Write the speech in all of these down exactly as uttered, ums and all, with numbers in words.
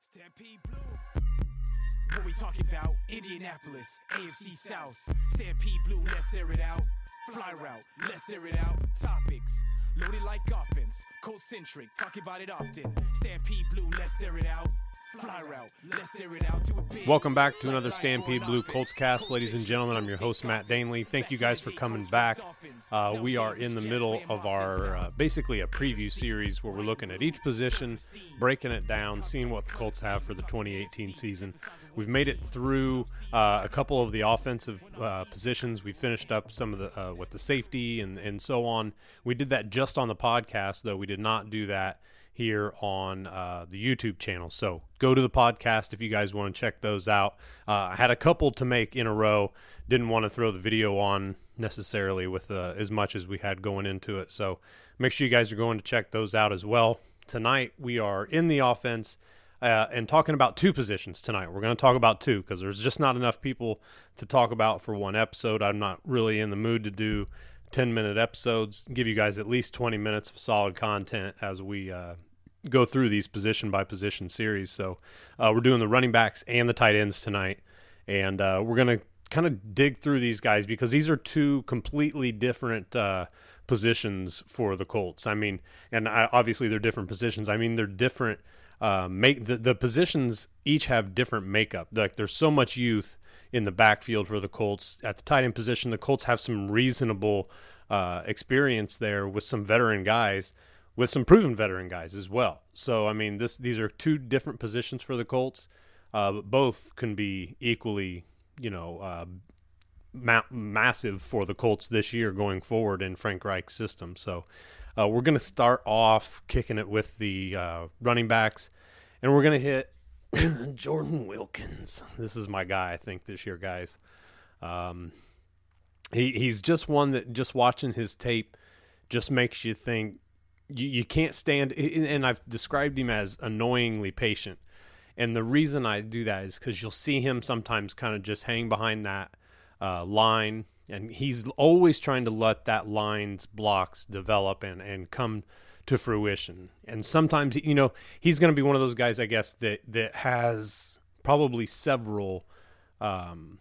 Stampede Blue. What we talking about? Indianapolis, A F C South. Stampede Blue, let's air it out. Fly route, let's air it out. Topics, loaded like offense. Cold-centric, talking about it often. Stampede Blue, let's air it out. Fly route, let's air it out. Do it big. Welcome back to another Stampede Blue Colts cast, ladies and gentlemen. I'm your host, Matt Danley. Thank you guys for coming back. Uh, we are in the middle of our, uh, basically a preview series where we're looking at each position, breaking it down, seeing what the Colts have for the twenty eighteen season. We've made it through uh, a couple of the offensive uh, positions. We finished up some of the uh, with the safety and, and so on. We did that just on the podcast, though we did not do that here on uh, the YouTube channel. So go to the podcast if you guys want to check those out. Uh, I had a couple to make in a row. Didn't want to throw the video on necessarily with uh, as much as we had going into it. So make sure you guys are going to check those out as well. Tonight we are in the offense uh, and talking about two positions tonight. We're going to talk about two because there's just not enough people to talk about for one episode. I'm not really in the mood to do ten minute episodes. Give you guys at least twenty minutes of solid content as we uh, go through these position by position series. So uh, we're doing the running backs and the tight ends tonight, and uh, we're going to kind of dig through these guys because these are two completely different uh, positions for the Colts. I mean, and I, obviously they're different positions. I mean, they're different. Uh, make the, the positions each have different makeup. Like there's so much youth in the backfield for the Colts. At the tight end position, the Colts have some reasonable uh, experience there with some veteran guys, with some proven veteran guys as well. So, I mean, this these are two different positions for the Colts, uh, but both can be equally, you know, uh, ma- massive for the Colts this year going forward in Frank Reich's system. So, uh, we're going to start off kicking it with the uh, running backs, and we're going to hit Jordan Wilkins. This is my guy, I think, this year, guys. Um, he he's just one that just watching his tape just makes you think, You, you can't stand, and I've described him as annoyingly patient. And the reason I do that is because you'll see him sometimes kind of just hang behind that uh, line, and he's always trying to let that line's blocks develop and, and come to fruition. And sometimes, you know, he's going to be one of those guys, I guess, that, that has probably several um,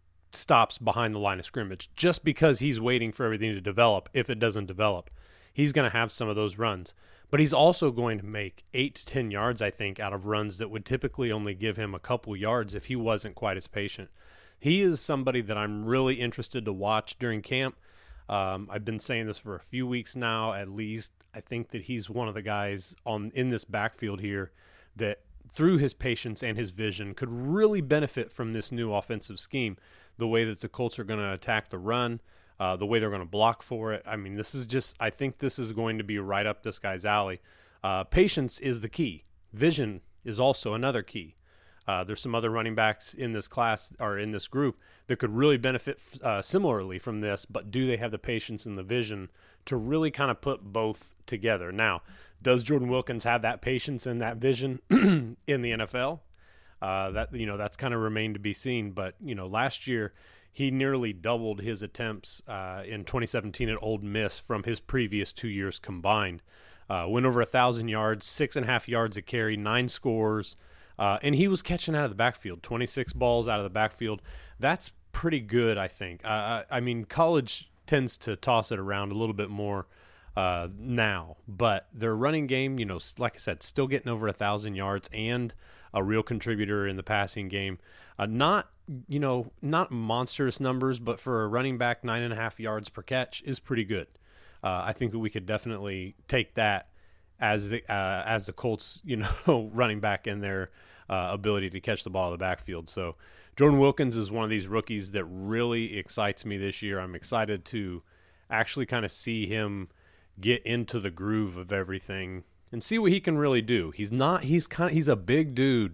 stops behind the line of scrimmage just because he's waiting for everything to develop. If it doesn't develop, he's going to have some of those runs, but he's also going to make eight to ten yards, I think, out of runs that would typically only give him a couple yards if he wasn't quite as patient. He is somebody that I'm really interested to watch during camp. Um, I've been saying this for a few weeks now, at least. I think that he's one of the guys on in this backfield here that, through his patience and his vision, could really benefit from this new offensive scheme, the way that the Colts are going to attack the run, Uh, the way they're going to block for it. I mean, this is just, I think this is going to be right up this guy's alley. Uh, patience is the key. Vision is also another key. Uh, there's some other running backs in this class or in this group that could really benefit uh, similarly from this, but do they have the patience and the vision to really kind of put both together? Now, does Jordan Wilkins have that patience and that vision in the N F L? Uh, that, you know, that's kind of remained to be seen. But, you know, last year, he nearly doubled his attempts uh, in twenty seventeen at Ole Miss from his previous two years combined. Uh, went over one thousand yards, six and a half yards a carry, nine scores, uh, and he was catching out of the backfield, twenty-six balls out of the backfield. That's pretty good, I think. Uh, I mean, college tends to toss it around a little bit more uh, now, but their running game, you know, like I said, still getting over one thousand yards and a real contributor in the passing game. Uh, not you know, not monstrous numbers, but for a running back, nine and a half yards per catch is pretty good. Uh, I think that we could definitely take that as the uh, as the Colts, you know, running back in their uh, ability to catch the ball in the backfield. So Jordan Wilkins is one of these rookies that really excites me this year. I'm excited to actually kind of see him get into the groove of everything and see what he can really do. He's not. He's kind of. He's a big dude.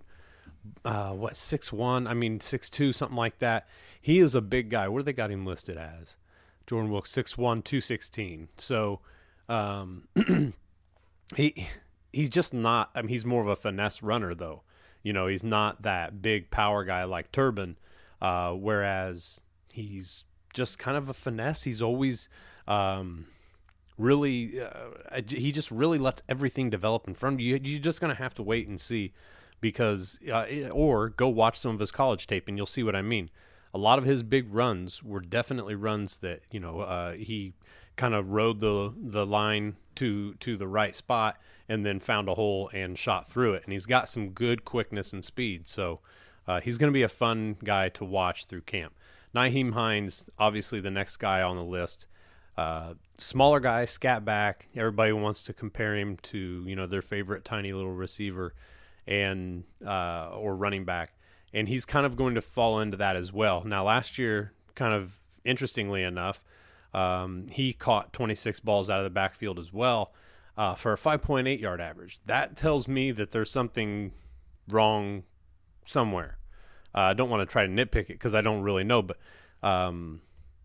Uh, what, six one? I mean, six two, something like that. He is a big guy. What do they got him listed as? Jordan Wilkins, six one, two sixteen. So um, he he's just not – I mean, he's more of a finesse runner, though. You know, he's not that big power guy like Turbin, uh, whereas he's just kind of a finesse. He's always um, really uh, – he just really lets everything develop in front of you. You're just going to have to wait and see. because uh, or go watch some of his college tape and you'll see what I mean. A lot of his big runs were definitely runs that, you know, uh, he kind of rode the the line to to the right spot and then found a hole and shot through it. And he's got some good quickness and speed. So uh, he's going to be a fun guy to watch through camp. Nyheim Hines, obviously the next guy on the list. Uh, smaller guy, scat back. Everybody wants to compare him to, you know, their favorite tiny little receiver and uh, or running back. And he's kind of going to fall into that as well. Now, last year, kind of interestingly enough, um, he caught twenty-six balls out of the backfield as well uh, for a five point eight yard average. That tells me that there's something wrong somewhere. Uh, I don't want to try to nitpick it because I don't really know, but um,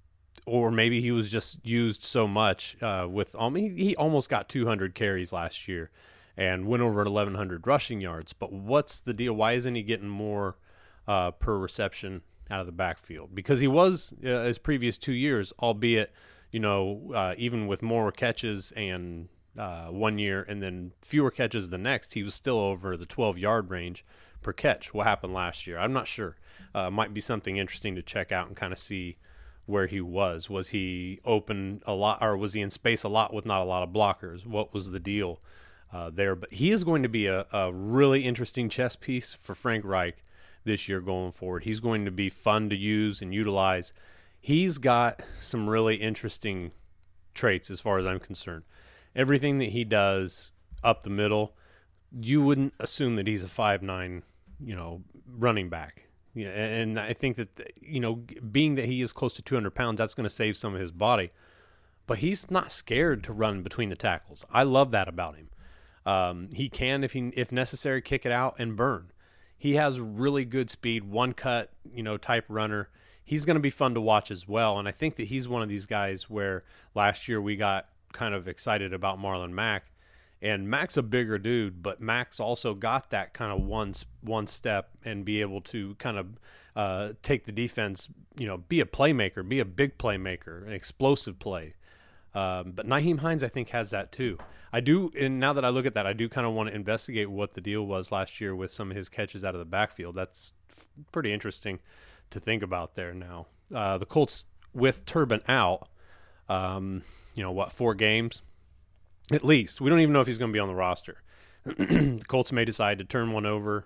or maybe he was just used so much uh, with um, he, he almost got two hundred carries last year and went over eleven hundred rushing yards. But what's the deal? Why isn't he getting more uh, per reception out of the backfield? Because he was uh, his previous two years, albeit, you know, uh, even with more catches and uh, one year and then fewer catches the next, he was still over the twelve yard range per catch. What happened last year? I'm not sure. Uh, might be something interesting to check out and kind of see where he was. Was he open a lot, or was he in space a lot with not a lot of blockers? What was the deal uh, there? But he is going to be a, a really interesting chess piece for Frank Reich this year going forward. He's going to be fun to use and utilize. He's got some really interesting traits as far as I'm concerned. Everything that he does up the middle, you wouldn't assume that he's a five nine, you know, running back. Yeah, and I think that, you know, being that he is close to two hundred pounds, that's going to save some of his body. But he's not scared to run between the tackles. I love that about him. Um, he can, if he if necessary, kick it out and burn. He has really good speed, one cut, you know, type runner. He's going to be fun to watch as well. And I think that he's one of these guys where last year we got kind of excited about Marlon Mack. And Mack's a bigger dude, but Mack's also got that kind of one one step and be able to kind of uh, take the defense, you know, be a playmaker, be a big playmaker, an explosive play. Um, but Nyheim Hines, I think, has that too. I do, and now that I look at that, I do kind of want to investigate what the deal was last year with some of his catches out of the backfield. That's pretty interesting to think about there now. Uh, the Colts, with Turbin out, um, you know, what, four games? At least. We don't even know if he's going to be on the roster. The Colts may decide to turn one over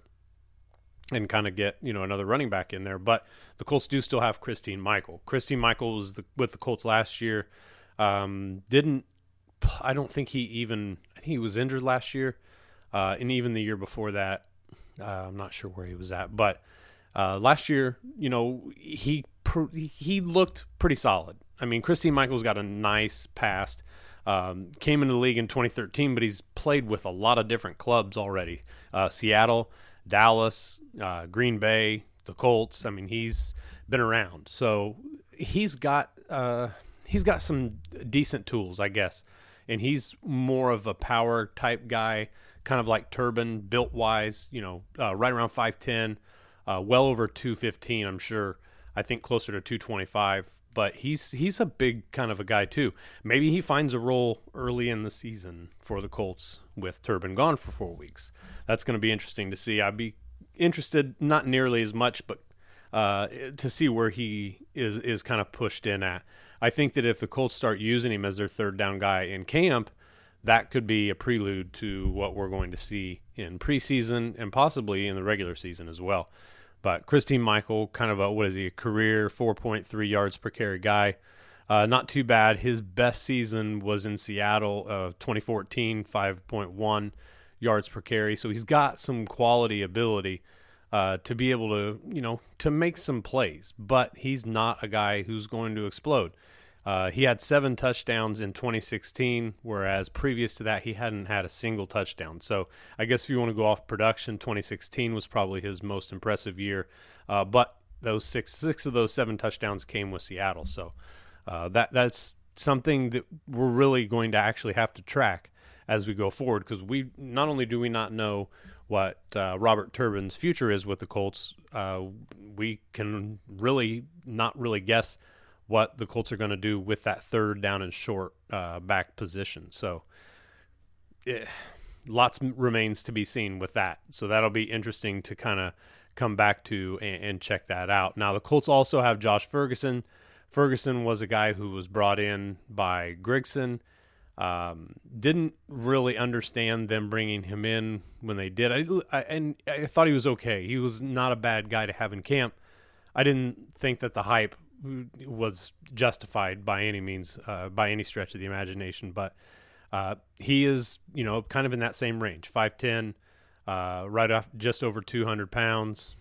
and kind of get, you know, another running back in there. But the Colts do still have Christine Michael. Christine Michael was the, with the Colts last year. Um, didn't, I don't think he even, I think he was injured last year. Uh, and even the year before that, uh, I'm not sure where he was at. But uh, last year, you know, he he looked pretty solid. I mean, Christine Michael's got a nice past. Um, came into the league in twenty thirteen, but he's played with a lot of different clubs already. Uh, Seattle, Dallas, uh, Green Bay, the Colts. I mean, he's been around. So he's got uh, he's got some decent tools, I guess. And he's more of a power type guy, kind of like Turbin, built-wise, you know, uh, right around five ten, uh, well over two fifteen, I'm sure. I think closer to two twenty-five. But he's he's a big kind of a guy too. Maybe he finds a role early in the season for the Colts with Turbin gone for four weeks. That's going to be interesting to see. I'd be interested, not nearly as much, but uh, to see where he is is kind of pushed in at. I think that if the Colts start using him as their third down guy in camp, that could be a prelude to what we're going to see in preseason and possibly in the regular season as well. But Christine Michael, kind of a, what is he, a career four point three yards per carry guy. Uh, not too bad. His best season was in Seattle, uh, twenty fourteen, five point one yards per carry. So he's got some quality ability uh, to be able to, you know, to make some plays. But he's not a guy who's going to explode. Uh, he had seven touchdowns in twenty sixteen, whereas previous to that he hadn't had a single touchdown. So I guess if you want to go off production, twenty sixteen was probably his most impressive year. Uh, but those six six of those seven touchdowns came with Seattle. So uh, that that's something that we're really going to actually have to track as we go forward, because we not only do we not know what uh, Robert Turbin's future is with the Colts, uh, we can really not really guess what the Colts are going to do with that third down and short uh, back position. So, yeah, lots remains to be seen with that. So that'll be interesting to kind of come back to and, and check that out. Now, the Colts also have Josh Ferguson. Ferguson was a guy who was brought in by Grigson. Um, didn't really understand them bringing him in when they did. I, I, and I thought he was okay. He was not a bad guy to have in camp. I didn't think that the hype was justified by any means, uh, by any stretch of the imagination. But uh, he is, you know, kind of in that same range, five ten, uh, right off just over two hundred pounds.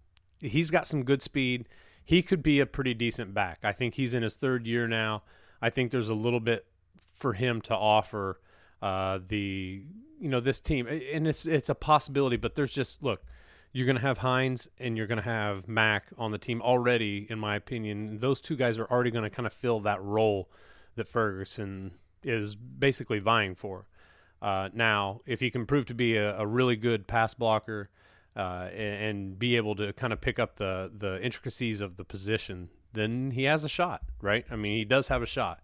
He's got some good speed. He could be a pretty decent back. I think he's in his third year now. I think there's a little bit for him to offer uh, the, you know, this team. And it's it's a possibility, but there's just, look, you're going to have Hines and you're going to have Mack on the team already, in my opinion. Those two guys are already going to kind of fill that role that Ferguson is basically vying for. Uh, now, if he can prove to be a, a really good pass blocker uh, and, and be able to kind of pick up the, the intricacies of the position, then he has a shot, right? I mean, he does have a shot.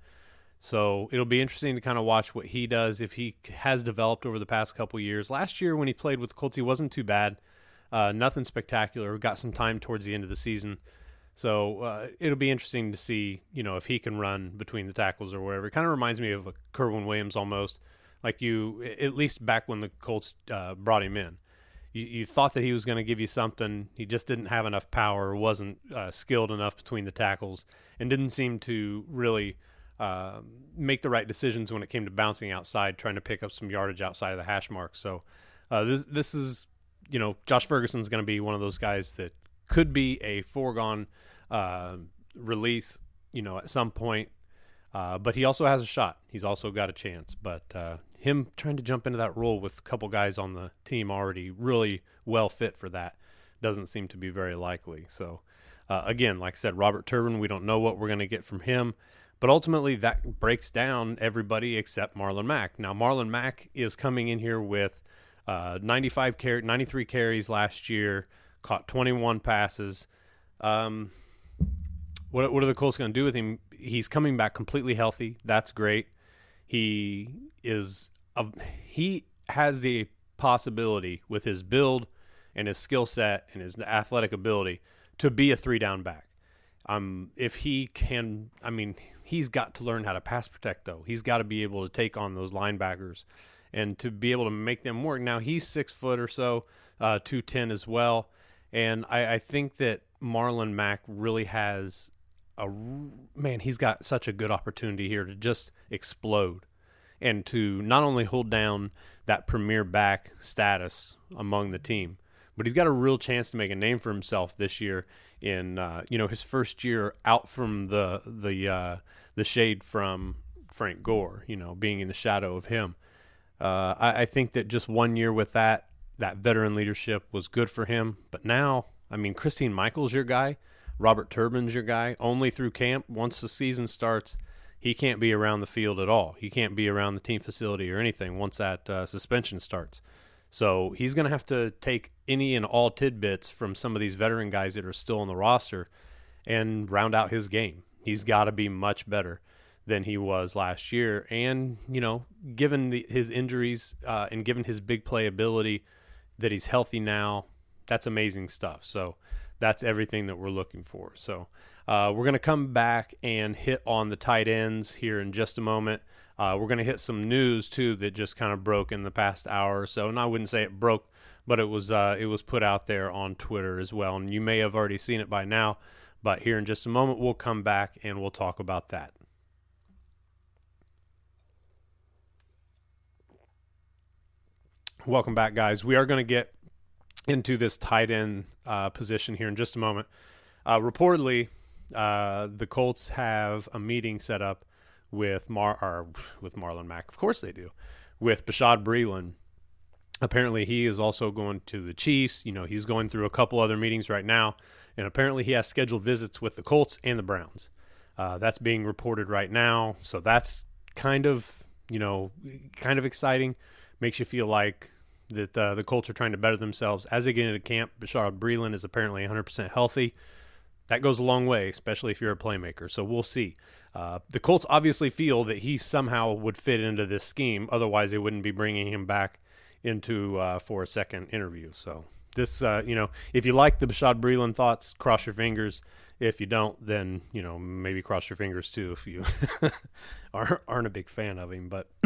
So it'll be interesting to kind of watch what he does, if he has developed over the past couple years. Last year when he played with the Colts, he wasn't too bad. Uh, nothing spectacular. We got some time towards the end of the season. So uh, it'll be interesting to see, you know, if he can run between the tackles or wherever. It kind of reminds me of a Kerwin Williams almost, like you, at least back when the Colts uh, brought him in. You, you thought that he was going to give you something. He just didn't have enough power, wasn't uh, skilled enough between the tackles, and didn't seem to really uh, make the right decisions when it came to bouncing outside, trying to pick up some yardage outside of the hash mark. So uh, this this is, you know, Josh Ferguson's going to be one of those guys that could be a foregone uh, release, you know, at some point. Uh, but he also has a shot. He's also got a chance. But uh, him trying to jump into that role with a couple guys on the team already really well fit for that doesn't seem to be very likely. So, uh, again, like I said, Robert Turbin, we don't know what we're going to get from him. But ultimately, that breaks down everybody except Marlon Mack. Now, Marlon Mack is coming in here with uh, ninety-five car- ninety-three carries last year, caught twenty-one passes. Um, what, what are the Colts going to do with him? He's coming back completely healthy. That's great. He is a, he has the possibility with his build and his skill set and his athletic ability to be a three-down back. Um, if he can, I mean, he's got to learn how to pass protect, though. He's got to be able to take on those linebackers and to be able to make them work. Now, he's six foot or so, uh, two ten as well. And I, I think that Marlon Mack really has a, man, he's got such a good opportunity here to just explode and to not only hold down that premier back status among the team, but he's got a real chance to make a name for himself this year in, uh, you know, his first year out from the the uh, the shade from Frank Gore, you know, being in the shadow of him. Uh, I, I think that just one year with that, that veteran leadership was good for him. But now, I mean, Christine Michael's your guy. Robert Turbin's your guy. Only through camp. Once the season starts, he can't be around the field at all. He can't be around the team facility or anything once that uh, suspension starts. So he's going to have to take any and all tidbits from some of these veteran guys that are still on the roster and round out his game. He's got to be much better than he was last year. And, you know, given the, his injuries uh, and given his big play ability, that he's healthy now, that's amazing stuff. So that's everything that we're looking for. So uh, we're going to come back and hit on the tight ends here in just a moment. Uh, we're going to hit some news, too, that just kind of broke in the past hour or so. And I wouldn't say it broke, but it was uh, it was put out there on Twitter as well. And you may have already seen it by now. But here in just a moment, we'll come back and we'll talk about that. Welcome back, guys. We are going to get into this tight end uh, position here in just a moment. Uh, reportedly, uh, the Colts have a meeting set up with Mar or with Marlon Mack. Of course they do. With Bashaud Breeland. Apparently he is also going to the Chiefs. You know, he's going through a couple other meetings right now. And apparently he has scheduled visits with the Colts and the Browns. Uh, that's being reported right now. So that's kind of, you know, kind of exciting. Makes you feel like that uh, the Colts are trying to better themselves. As they get into camp, Bashaud Breeland is apparently one hundred percent healthy. That goes a long way, especially if you're a playmaker. So we'll see. Uh, the Colts obviously feel that he somehow would fit into this scheme. Otherwise, they wouldn't be bringing him back into uh, for a second interview. So this, uh, you know, if you like the Bashaud Breeland thoughts, cross your fingers. If you don't, then, you know, maybe cross your fingers too if you aren't, aren't a big fan of him. But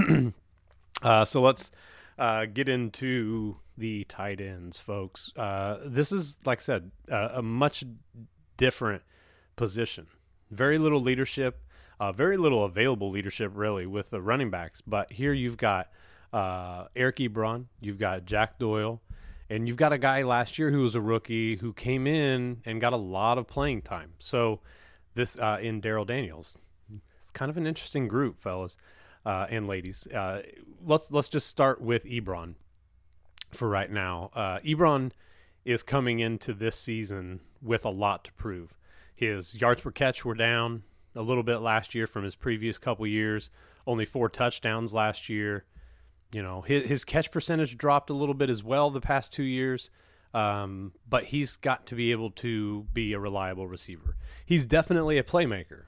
uh, so let's uh, get into the tight ends, folks. Uh, this is, like I said, uh, a much different position. Very little leadership, uh, very little available leadership, really, with the running backs. But here you've got uh, Eric Ebron, you've got Jack Doyle, and you've got a guy last year who was a rookie who came in and got a lot of playing time. So this uh, in Daryl Daniels. It's kind of an interesting group, fellas uh, and ladies. Uh, let's let's just start with Ebron for right now. Uh, Ebron is coming into this season with a lot to prove. His yards per catch were down a little bit last year from his previous couple years. Only four touchdowns last year. You know, his, his catch percentage dropped a little bit as well the past two years, um, but he's got to be able to be a reliable receiver. He's definitely a playmaker,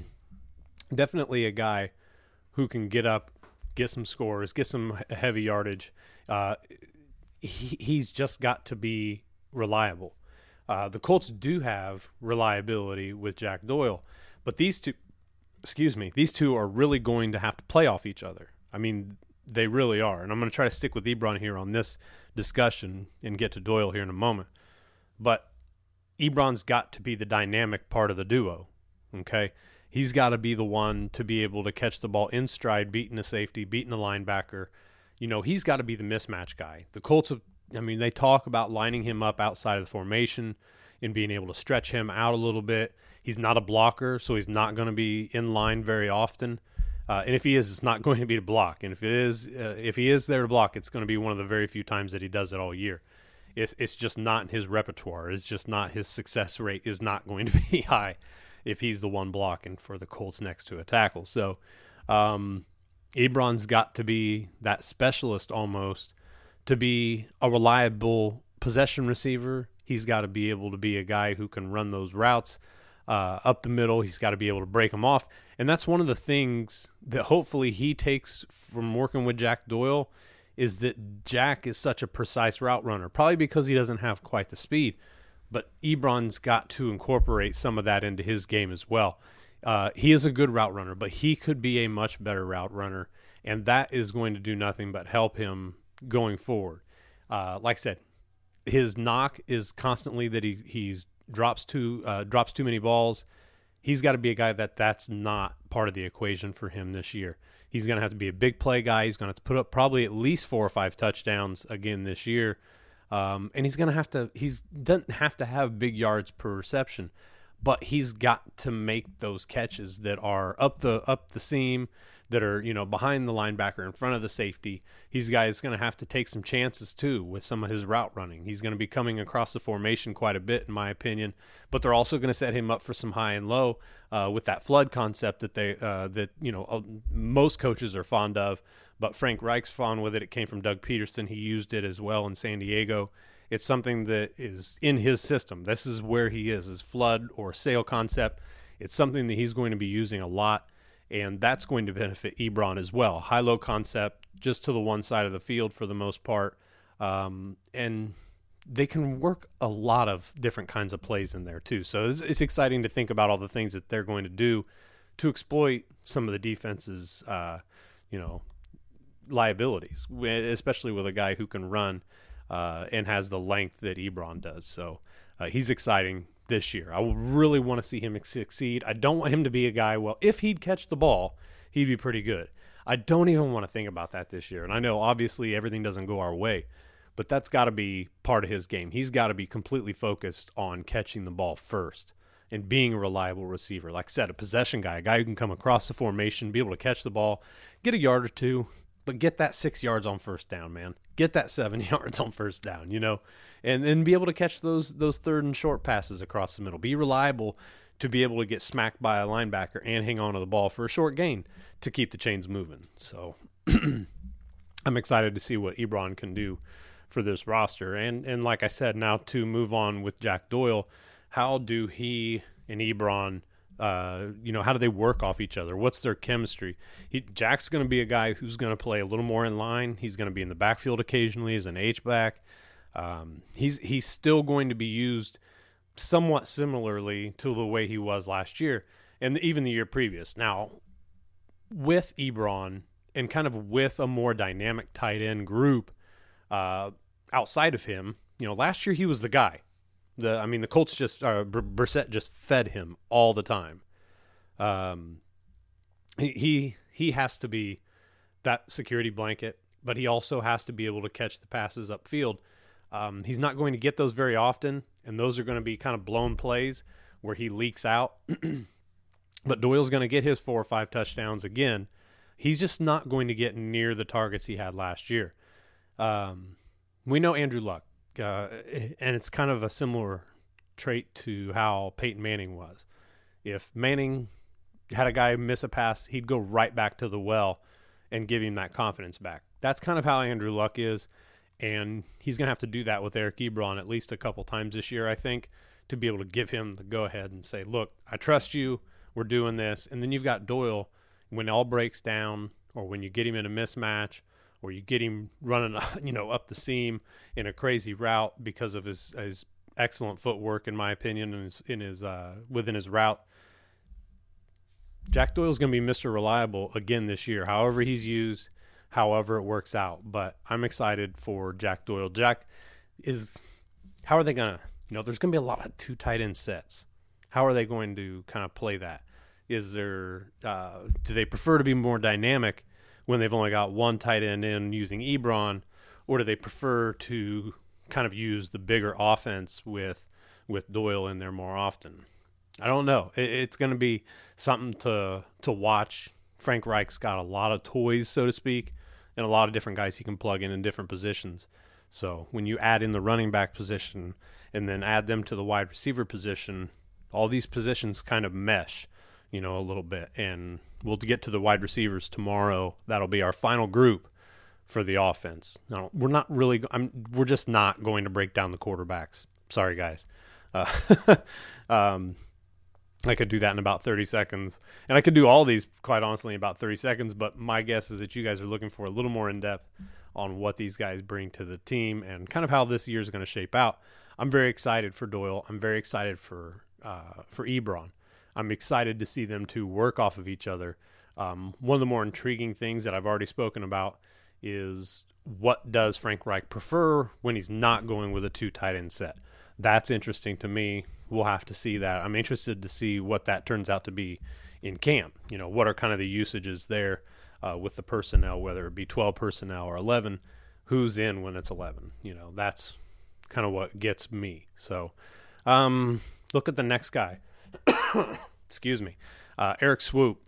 definitely a guy who can get up, get some scores, get some heavy yardage. Uh, he, he's just got to be reliable. Uh, the Colts do have reliability with Jack Doyle, but these two, excuse me, these two are really going to have to play off each other. I mean, they really are. And I'm going to try to stick with Ebron here on this discussion and get to Doyle here in a moment. But Ebron's got to be the dynamic part of the duo, okay? He's got to be the one to be able to catch the ball in stride, beating a safety, beating a linebacker. You know, he's got to be the mismatch guy. The Colts have, I mean, they talk about lining him up outside of the formation and being able to stretch him out a little bit. He's not a blocker, so he's not going to be in line very often. Uh, and if he is, it's not going to be to block. And if it is, uh, if he is there to block, it's going to be one of the very few times that he does it all year. It, it's just not in his repertoire. It's just not, his success rate is not going to be high if he's the one blocking for the Colts next to a tackle. So um, Ebron's got to be that specialist almost to be a reliable possession receiver. He's got to be able to be a guy who can run those routes Uh, up the middle. He's got to be able to break them off. And that's one of the things that hopefully he takes from working with Jack Doyle is that Jack is such a precise route runner, probably because he doesn't have quite the speed. But Ebron's got to incorporate some of that into his game as well. Uh, he is a good route runner, but he could be a much better route runner, and that is going to do nothing but help him going forward. Uh, like I said, his knock is constantly that he he's drops too uh, drops too many balls. He's got to be a guy that that's not part of the equation for him this year. He's going to have to be a big play guy. He's going to have to put up probably at least four or five touchdowns again this year. Um, and he's going to have to, he's doesn't have to have big yards per reception, but he's got to make those catches that are up the, up the seam, that are, you know, behind the linebacker, in front of the safety. He's guys going to have to take some chances too with some of his route running. He's going to be coming across the formation quite a bit, in my opinion, but they're also going to set him up for some high and low uh, with that flood concept that they, uh, that, you know, uh, most coaches are fond of, but Frank Reich's fond with it. It came from Doug Peterson. He used it as well in San Diego. It's something that is in his system. This is where he is, his flood or sail concept. It's something that he's going to be using a lot. And that's going to benefit Ebron as well. High-low concept, just to the one side of the field for the most part. Um, and they can work a lot of different kinds of plays in there too. So it's, it's exciting to think about all the things that they're going to do to exploit some of the defense's, uh, you know, liabilities, especially with a guy who can run uh, and has the length that Ebron does. So uh, he's exciting this year. I really want to see him succeed. I don't want him to be a guy, well, if he'd catch the ball, he'd be pretty good. I don't even want to think about that this year. And I know obviously everything doesn't go our way, but that's got to be part of his game. He's got to be completely focused on catching the ball first and being a reliable receiver. Like I said, a possession guy, a guy who can come across the formation, be able to catch the ball, get a yard or two, but get that six yards on first down, man. Get that seven yards on first down, you know, and then be able to catch those those third and short passes across the middle. Be reliable to be able to get smacked by a linebacker and hang on to the ball for a short gain to keep the chains moving. So I'm excited to see what Ebron can do for this roster. And and like I said, now to move on with Jack Doyle, how do he and Ebron Uh, you know, how do they work off each other? What's their chemistry? He, Jack's going to be a guy who's going to play a little more in line. He's going to be in the backfield occasionally as an H-back. Um, he's he's still going to be used somewhat similarly to the way he was last year and even the year previous. Now, with Ebron and kind of with a more dynamic tight end group uh, outside of him, you know, last year he was the guy. The I mean, the Colts just uh, Brissett just fed him all the time. Um, he, he he has to be that security blanket, but he also has to be able to catch the passes upfield. Um, he's not going to get those very often, and those are going to be kind of blown plays where he leaks out. But Doyle's going to get his four or five touchdowns again. He's just not going to get near the targets he had last year. Um, we know Andrew Luck. Uh, and it's kind of a similar trait to how Peyton Manning was. If Manning had a guy miss a pass, he'd go right back to the well and give him that confidence back. That's kind of how Andrew Luck is, and he's going to have to do that with Eric Ebron at least a couple times this year, I think, to be able to give him the go-ahead and say, look, I trust you, we're doing this. And then you've got Doyle, when it all breaks down or when you get him in a mismatch, or you get him running, you know, up the seam in a crazy route because of his, his excellent footwork, in my opinion, and his, in his uh, within his route. Jack Doyle's going to be Mister Reliable again this year, however he's used, however it works out. But I'm excited for Jack Doyle. Jack is – how are they going to – you know, there's going to be a lot of two tight end sets. How are they going to kind of play that? Is there uh, – do they prefer to be more dynamic when they've only got one tight end in using Ebron, or do they prefer to kind of use the bigger offense with with Doyle in there more often? I don't know. It, it's going to be something to to watch. Frank Reich's got a lot of toys, so to speak, and a lot of different guys he can plug in in different positions. So when you add in the running back position and then add them to the wide receiver position, all these positions kind of mesh, you know, a little bit. And we'll get to the wide receivers tomorrow. That'll be our final group for the offense. Now, we're not really I'm, – we're just not going to break down the quarterbacks. Sorry, guys. Uh, um, I could do that in about thirty seconds. And I could do all these, quite honestly, in about thirty seconds. But my guess is that you guys are looking for a little more in-depth on what these guys bring to the team and kind of how this year is going to shape out. I'm very excited for Doyle. I'm very excited for uh, for Ebron. I'm excited to see them two work off of each other. Um, one of the more intriguing things that I've already spoken about is what does Frank Reich prefer when he's not going with a two tight end set? That's interesting to me. We'll have to see that. I'm interested to see what that turns out to be in camp. You know, what are kind of the usages there uh, with the personnel, whether it be twelve personnel or eleven, who's in when it's eleven? You know, that's kind of what gets me. So um, look at the next guy. Excuse me. Uh, Eric Swoop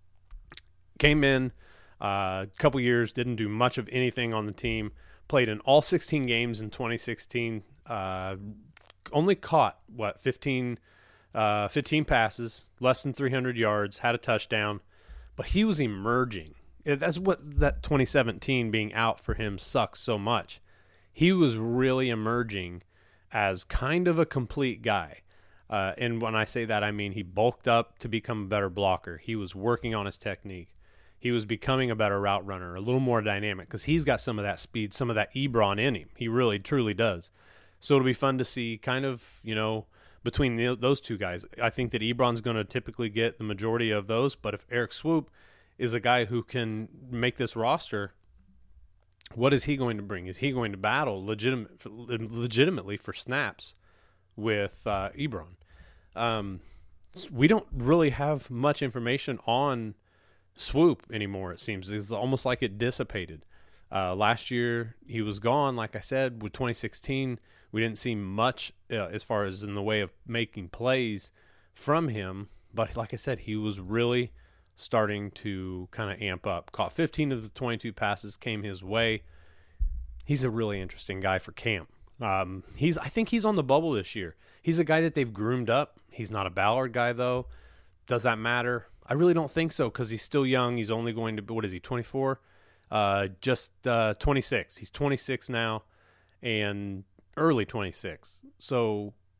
came in a uh, couple years, didn't do much of anything on the team, played in all sixteen games in twenty sixteen, uh, only caught, what, fifteen, uh, fifteen passes, less than three hundred yards, had a touchdown, but he was emerging. That's what that twenty seventeen being out for him sucks so much. He was really emerging as kind of a complete guy. Uh, and when I say that, I mean he bulked up to become a better blocker. He was working on his technique. He was becoming a better route runner, a little more dynamic, because he's got some of that speed, some of that Ebron in him. He really, truly does. So it'll be fun to see kind of, you know, between the, those two guys. I think that Ebron's going to typically get the majority of those, but if Eric Swoop is a guy who can make this roster, what is he going to bring? Is he going to battle legitimate, legitimately for snaps with uh, Ebron? Um, we don't really have much information on Swoop anymore, it seems. It's almost like it dissipated. Uh, last year, he was gone. Like I said, with twenty sixteen, we didn't see much uh, as far as in the way of making plays from him. But like I said, he was really starting to kind of amp up. Caught fifteen of the twenty-two passes came his way. He's a really interesting guy for camp. Um, he's, I think he's on the bubble this year. He's a guy that they've groomed up. He's not a Ballard guy, though. Does that matter? I really don't think so, because he's still young. He's only going to, what is he, twenty-four? Uh, just uh, twenty-six. He's twenty-six now, and early twenty-six. So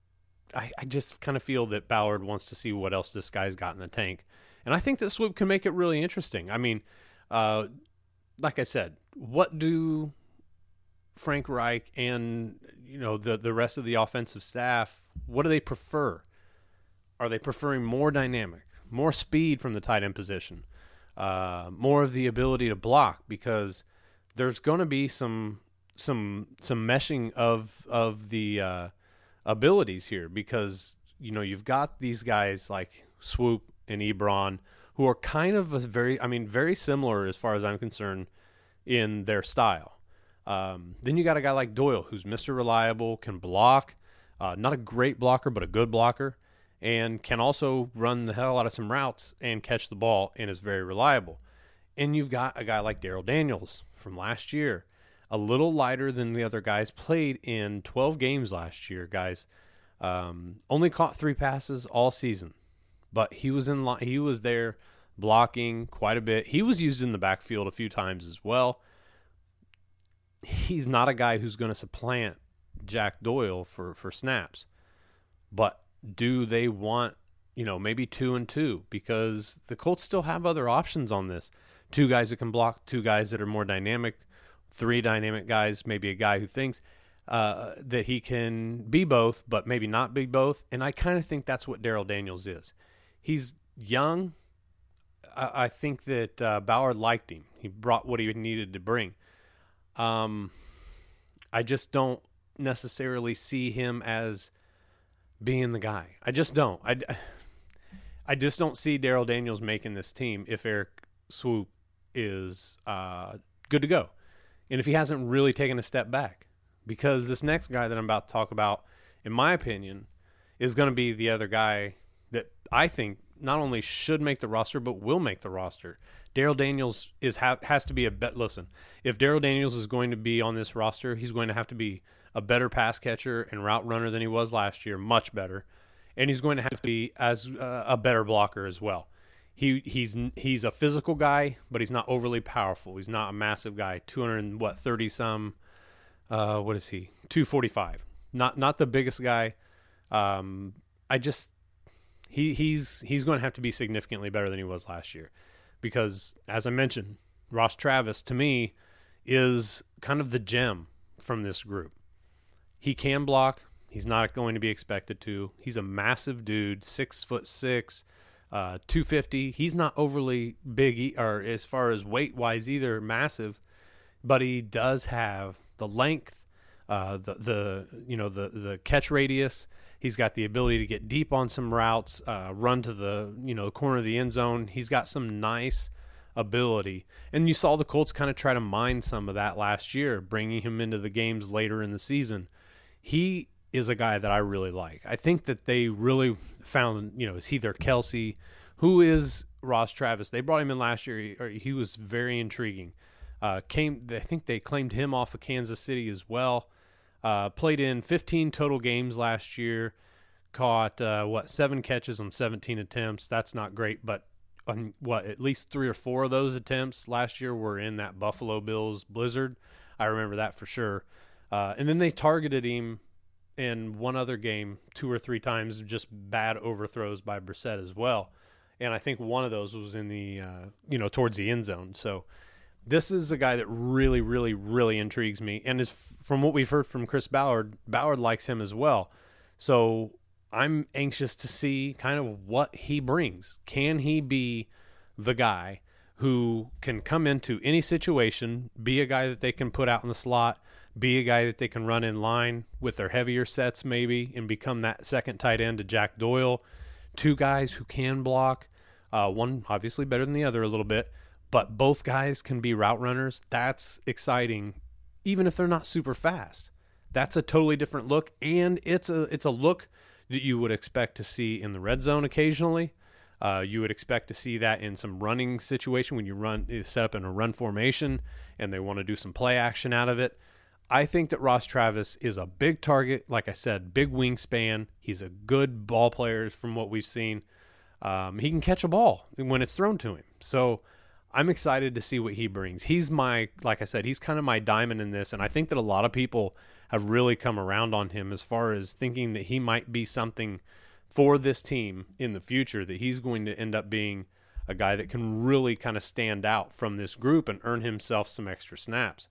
I, I just kind of feel that Ballard wants to see what else this guy's got in the tank. And I think that Swoop can make it really interesting. I mean, uh, like I said, what do Frank Reich and, you know, the, the rest of the offensive staff, what do they prefer? Are they preferring more dynamic, more speed from the tight end position, uh, more of the ability to block? Because there's going to be some some some meshing of of the uh, abilities here, because you know you've got these guys like Swoop and Ebron who are kind of a very, I mean, very similar as far as I'm concerned in their style. Um, then you got a guy like Doyle who's Mister Reliable, can block, uh, not a great blocker but a good blocker, and can also run the hell out of some routes and catch the ball and is very reliable. And you've got a guy like Daryl Daniels from last year, a little lighter than the other guys, played in twelve games last year, guys. Um, only caught three passes all season, but he was in li- he was there blocking quite a bit. He was used in the backfield a few times as well. He's not a guy who's going to supplant Jack Doyle for, for snaps, but do they want, you know, maybe two and two? Because the Colts still have other options on this. Two guys that can block, two guys that are more dynamic, three dynamic guys, maybe a guy who thinks uh, that he can be both, but maybe not be both. And I kind of think that's what Daryl Daniels is. He's young. I, I think that uh, Ballard liked him. He brought what he needed to bring. Um, I just don't necessarily see him as being the guy. I just don't. I, I just don't see Daryl Daniels making this team if Erik Swoop is uh, good to go, and if he hasn't really taken a step back. Because this next guy that I'm about to talk about, in my opinion, is going to be the other guy that I think not only should make the roster, but will make the roster. Daryl Daniels is ha- has to be a bet. Listen, if Daryl Daniels is going to be on this roster, he's going to have to be a better pass catcher and route runner than he was last year, much better, and he's going to have to be as uh, a better blocker as well. He he's he's a physical guy, but he's not overly powerful. He's not a massive guy. Two hundred what thirty some. Uh, what is he? Two forty five. Not not the biggest guy. Um, I just he he's he's going to have to be significantly better than he was last year, because as I mentioned, Ross Travis to me is kind of the gem from this group. He can block. He's not going to be expected to. He's a massive dude, six foot six. Uh, two fifty. He's not overly big, or as far as weight wise either, massive, but he does have the length, uh, the the you know the the catch radius. He's got the ability to get deep on some routes, uh, run to the you know corner of the end zone. He's got some nice ability, and you saw the Colts kind of try to mine some of that last year, bringing him into the games later in the season. He is a guy that I really like. I think that they really found, you know, is he their Kelsey? Who is Ross Travis? They brought him in last year. He, he was very intriguing. Uh, came, I think they claimed him off of Kansas City as well. Uh, played in fifteen total games last year. Caught, uh, what, seven catches on seventeen attempts. That's not great, but on what, at least three or four of those attempts last year were in that Buffalo Bills blizzard. I remember that for sure. Uh, and then they targeted him in one other game two or three times, just bad overthrows by Brissett as well. And I think one of those was in the, uh, you know, towards the end zone. So this is a guy that really, really, really intrigues me. And is from what we've heard from Chris Ballard, Ballard likes him as well. So I'm anxious to see kind of what he brings. Can he be the guy who can come into any situation, be a guy that they can put out in the slot, be a guy that they can run in line with their heavier sets maybe, and become that second tight end to Jack Doyle? Two guys who can block, uh, one obviously better than the other a little bit, but both guys can be route runners. That's exciting, even if they're not super fast. That's a totally different look, and it's a it's a look that you would expect to see in the red zone occasionally. Uh, you would expect to see that in some running situation when you run set up in a run formation and they want to do some play action out of it. I think that Ross Travis is a big target. Like I said, big wingspan. He's a good ball player from what we've seen. Um, he can catch a ball when it's thrown to him. So I'm excited to see what he brings. He's my, like I said, he's kind of my diamond in this. And I think that a lot of people have really come around on him as far as thinking that he might be something for this team in the future, that he's going to end up being a guy that can really kind of stand out from this group and earn himself some extra snaps.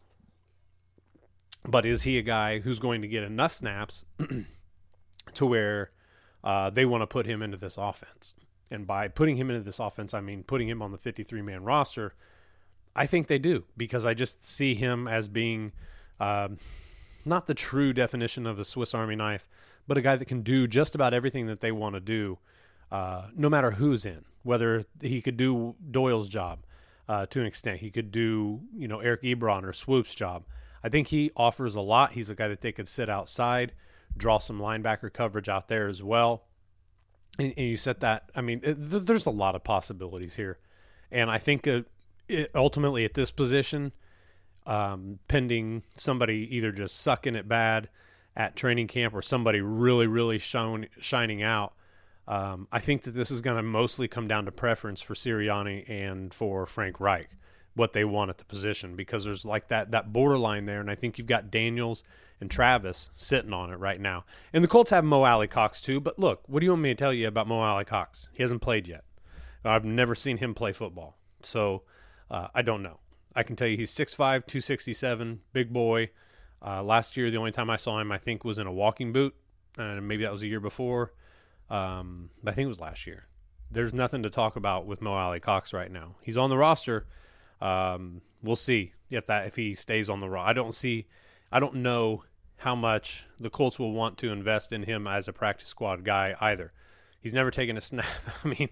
But is he a guy who's going to get enough snaps to where uh, they want to put him into this offense? And by putting him into this offense, I mean putting him on the fifty-three man roster. I think they do, because I just see him as being um, not the true definition of a Swiss Army knife, but a guy that can do just about everything that they want to do, uh, no matter who's in. Whether he could do Doyle's job uh, to an extent, he could do, you know, Eric Ebron or Swoop's job. I think he offers a lot. He's a guy that they could sit outside, draw some linebacker coverage out there as well. And, and you set that, I mean, it, th- there's a lot of possibilities here. And I think uh, it, ultimately at this position, um, pending somebody either just sucking it bad at training camp or somebody really, really shone, shining out, um, I think that this is going to mostly come down to preference for Sirianni and for Frank Reich, what they want at the position, because there's like that that borderline there, and I think you've got Daniels and Travis sitting on it right now. And the Colts have Mo Alley-Cox too, but look, what do you want me to tell you about Mo Alley-Cox? He hasn't played yet. I've never seen him play football, so uh, I don't know. I can tell you he's six five, two sixty-seven, big boy. Uh, last year, the only time I saw him, I think, was in a walking boot, and maybe that was a year before. Um, I think it was last year. There's nothing to talk about with Mo Alley-Cox right now. He's on the roster. Um, we'll see if that if he stays on the roster. I don't see, I don't know how much the Colts will want to invest in him as a practice squad guy either. He's never taken a snap. I mean,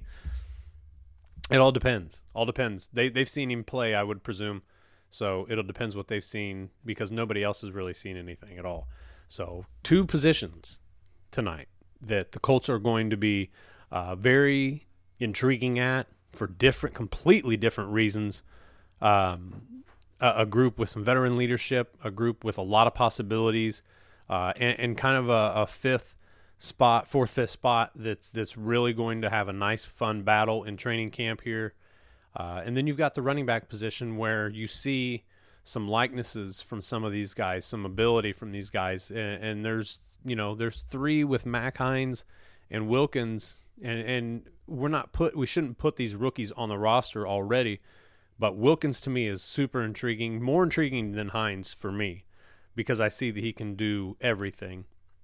it all depends. All depends. They they've seen him play, I would presume. So it'll depends what they've seen, because nobody else has really seen anything at all. So two positions tonight that the Colts are going to be uh, very intriguing at for different, completely different reasons. Um, a, a group with some veteran leadership, a group with a lot of possibilities, uh, and, and kind of a, a fifth spot, fourth, fifth spot that's that's really going to have a nice, fun battle in training camp here. Uh, and then you've got the running back position where you see some likenesses from some of these guys, some ability from these guys, and, and there's you know there's three with Mack Hines and Wilkins, and and we're not put we shouldn't put these rookies on the roster already. But Wilkins to me is super intriguing, more intriguing than Hines for me, because I see that he can do everything.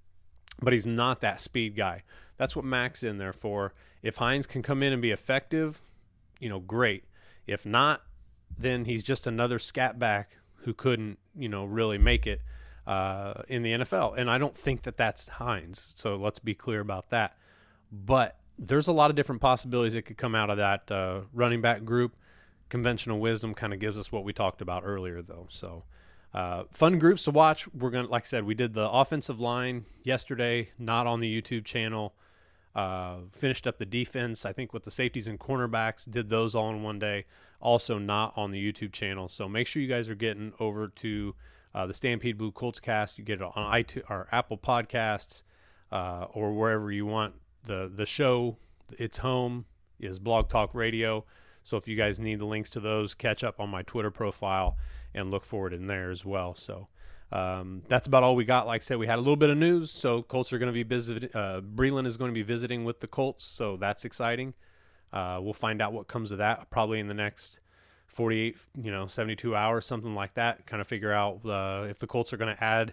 But he's not that speed guy. That's what Mack's in there for. If Hines can come in and be effective, you know, great. If not, then he's just another scat back who couldn't, you know, really make it uh, in the N F L. And I don't think that that's Hines. So let's be clear about that. But there's a lot of different possibilities that could come out of that uh, running back group. Conventional wisdom kind of gives us what we talked about earlier, though. So uh, fun groups to watch. We're going to, like I said, we did the offensive line yesterday, not on the YouTube channel. Uh, finished up the defense, I think, with the safeties and cornerbacks. Did those all in one day. Also not on the YouTube channel. So make sure you guys are getting over to uh, the Stampede Blue Colts Cast. You get it on iTunes or Apple Podcasts uh, or wherever you want. The the show, its home is Blog Talk Radio. So if you guys need the links to those, catch up on my Twitter profile and look for it in there as well. So um, that's about all we got. Like I said, we had a little bit of news. So Colts are going to be visiting. Uh, Breland is going to be visiting with the Colts. So that's exciting. Uh, we'll find out what comes of that probably in the next forty-eight, you know, seventy-two hours, something like that. Kind of figure out uh, if the Colts are going to add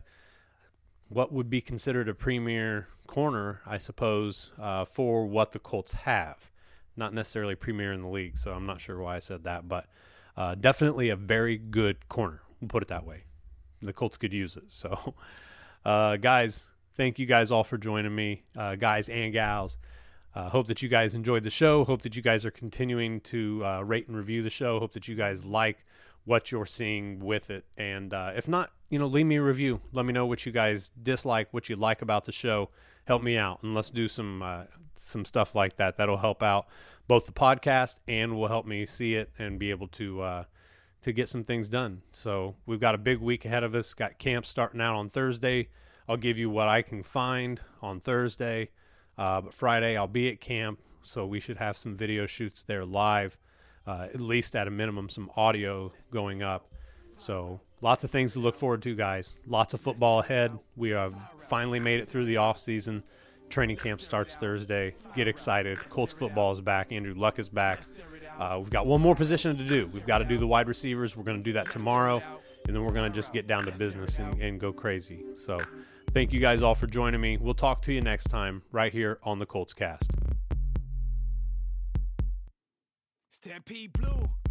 what would be considered a premier corner, I suppose, uh, for what the Colts have. Not necessarily premier in the league, so I'm not sure why I said that, but uh, definitely a very good corner. We'll put it that way. The Colts could use it. So, uh, guys, thank you guys all for joining me, uh, guys and gals. Uh, hope that you guys enjoyed the show. Hope that you guys are continuing to uh, rate and review the show. Hope that you guys like what you're seeing with it. And uh, if not, you know, leave me a review. Let me know what you guys dislike, what you like about the show. Help me out, and let's do some uh, some stuff like that. That'll help out both the podcast and will help me see it and be able to uh, to get some things done. So we've got a big week ahead of us. Got camp starting out on Thursday. I'll give you what I can find on Thursday. Uh, but Friday I'll be at camp, so we should have some video shoots there live, uh, at least at a minimum some audio going up. So lots of things to look forward to, guys. Lots of football ahead. We have finally made it through the offseason. Training camp starts Thursday. Get excited. Colts football is back. Andrew Luck is back. Uh, we've got one more position to do. We've got to do the wide receivers. We're going to do that tomorrow, and then we're going to just get down to business and, and go crazy. So thank you guys all for joining me. We'll talk to you next time right here on the Colts Cast. Stampede Blue.